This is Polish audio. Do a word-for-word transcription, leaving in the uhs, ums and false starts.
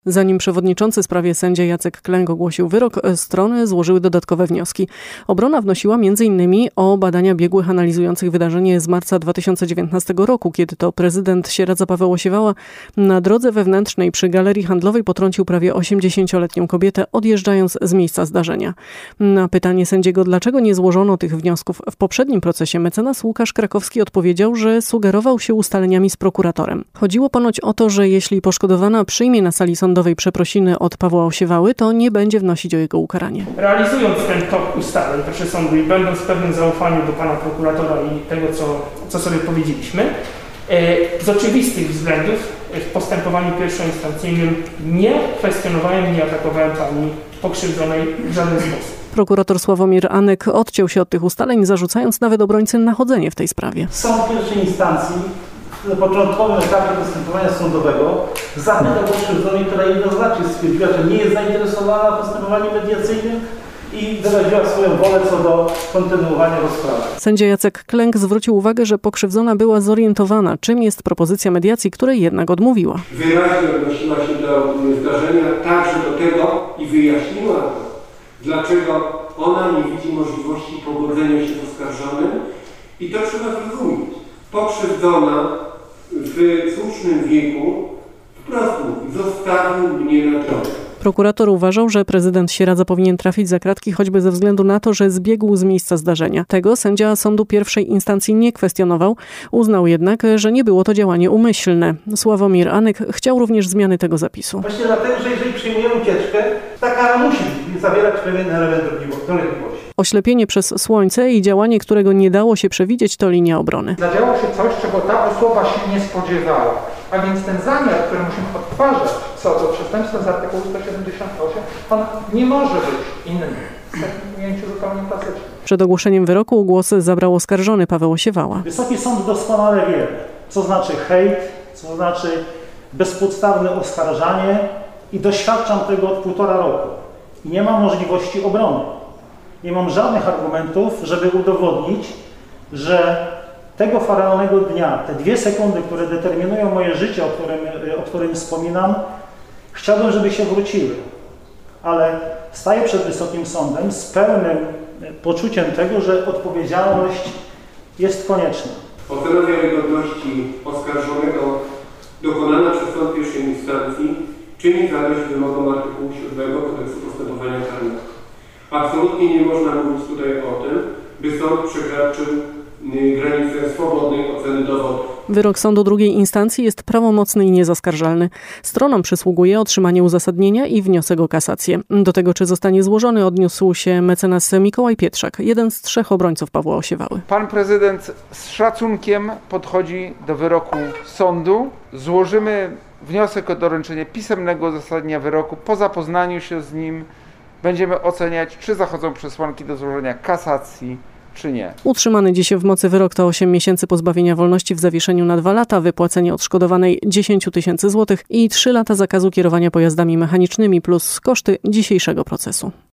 Zanim przewodniczący sprawie sędzia Jacek Klęk ogłosił wyrok, strony złożyły dodatkowe wnioski. Obrona wnosiła między innymi o badania biegłych analizujących wydarzenie z marca dwa tysiące dziewiętnastego roku, kiedy to prezydent Sieradza Paweł Osiewała na drodze wewnętrznej przy galerii handlowej potrącił prawie osiemdziesięcioletnią kobietę, odjeżdżając z miejsca zdarzenia. Na pytanie sędziego, dlaczego nie złożono tych wniosków w poprzednim procesie, mecenas Łukasz Krakowski odpowiedział, że sugerował się ustaleniami z prokuratorem. Chodziło ponoć o to, że jeśli poszkodowana przyjmie na sali sądowej przeprosiny od Pawła Osiewały, to nie będzie wnosić o jego ukaranie. Realizując ten tok ustaleń, proszę sądu, i będąc w pewnym zaufaniu do pana prokuratora i tego, co, co sobie powiedzieliśmy, z oczywistych względów w postępowaniu pierwszoinstancyjnym nie kwestionowałem, nie atakowałem pani pokrzywdzonej w żaden sposób. Prokurator Sławomir Anek odciął się od tych ustaleń, zarzucając nawet obrońcy nachodzenie w tej sprawie. Sąd pierwszej instancji w początkowym etapie postępowania sądowego zapytał pokrzywdzonej, która jednoznacznie stwierdziła, że nie jest zainteresowana postępowaniem mediacyjnym i wyraziła swoją wolę co do kontynuowania rozprawy. Sędzia Jacek Klęk zwrócił uwagę, że pokrzywdzona była zorientowana, czym jest propozycja mediacji, której jednak odmówiła. Wyraźnie odnosiła się do zdarzenia, także do tego i wyjaśniła, dlaczego ona nie widzi możliwości pogodzenia się z oskarżonym, i to trzeba zrozumieć. Pokrzywdzona w słusznym wieku wprost mówi: zostawił mnie na drogę. Prokurator uważał, że prezydent Sieradza powinien trafić za kratki choćby ze względu na to, że zbiegł z miejsca zdarzenia. Tego sędzia sądu pierwszej instancji nie kwestionował. Uznał jednak, że nie było to działanie umyślne. Sławomir Anek chciał również zmiany tego zapisu. Właśnie dlatego, że jeżeli przyjmujemy ucieczkę, ta kara musi zawierać pewien element dolegliwości. Oślepienie przez słońce i działanie, którego nie dało się przewidzieć, to linia obrony. Zadziało się coś, czego ta osoba się nie spodziewała. A więc ten zamiar, który musimy odtwarzać co do przestępstwa z artykułu sto siedemdziesiąt osiem, on nie może być inny. W takim ujęciu zupełnie klasycznym. Przed ogłoszeniem wyroku głos zabrał oskarżony Paweł Osiewała. Wysoki Sąd doskonale wie, co znaczy hejt, co znaczy bezpodstawne oskarżanie, i doświadczam tego od półtora roku. I nie mam możliwości obrony. Nie mam żadnych argumentów, żeby udowodnić, że tego faraonego dnia, te dwie sekundy, które determinują moje życie, o którym, o którym wspominam, chciałbym, żeby się wróciły. Ale staję przed Wysokim Sądem z pełnym poczuciem tego, że odpowiedzialność jest konieczna. Ocena wiarygodności oskarżonego dokonana przez sąd pierwszej instancji czyni zadość wymogom artykułu siódmego Kodeksu Postępowania Karnego. Absolutnie nie można mówić tutaj o tym, by sąd przekraczył granicę swobodnej oceny dowodów. Wyrok sądu drugiej instancji jest prawomocny i niezaskarżalny. Stronom przysługuje otrzymanie uzasadnienia i wniosek o kasację. Do tego, czy zostanie złożony, odniósł się mecenas Mikołaj Pietrzak, jeden z trzech obrońców Pawła Osiewały. Pan prezydent z szacunkiem podchodzi do wyroku sądu. Złożymy wniosek o doręczenie pisemnego uzasadnienia wyroku. Po zapoznaniu się z nim będziemy oceniać, czy zachodzą przesłanki do złożenia kasacji, czy nie. Utrzymany dziś w mocy wyrok to osiem miesięcy pozbawienia wolności w zawieszeniu na dwa lata, wypłacenie odszkodowanej dziesięć tysięcy złotych i trzy lata zakazu kierowania pojazdami mechanicznymi plus koszty dzisiejszego procesu.